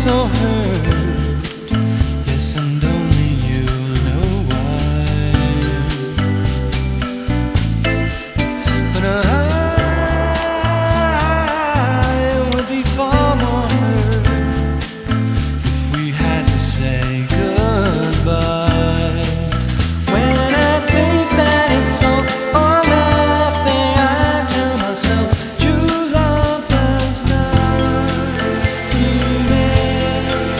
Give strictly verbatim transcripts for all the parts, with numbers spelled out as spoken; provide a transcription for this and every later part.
so hurt. Yes, and only you know why. But I would be far more hurt if we had to say goodbye. When I think that it's all or nothing, I tell myself true love does not demand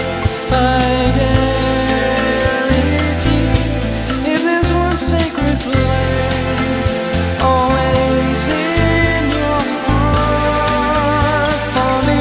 fidelity. If there's one sacred place always in your heart for me,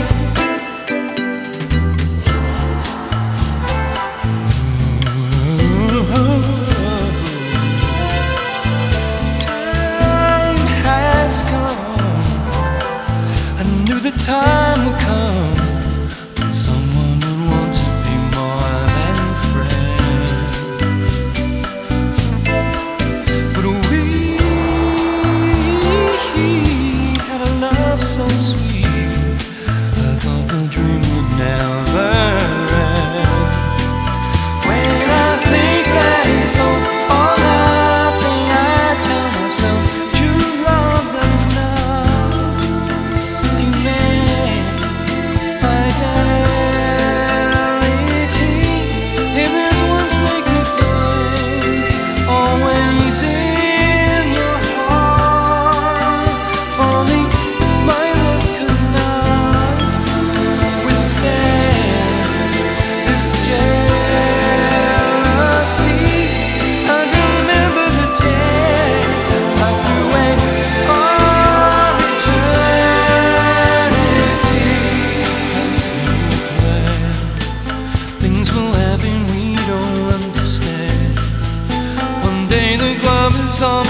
time has come. I knew the time would come when someone would want to be more than friends. But we had a love so sweet, I thought the dream would never end. When I think that it's all or nothing, I tell myself true love does not demand fidelity. If there's one sacred place always in your heart for me, if my love could not withstand this jealousy, I'd remember the day I threw away all eternity. There's no plan. Things will happen we don't understand. One day the glove is on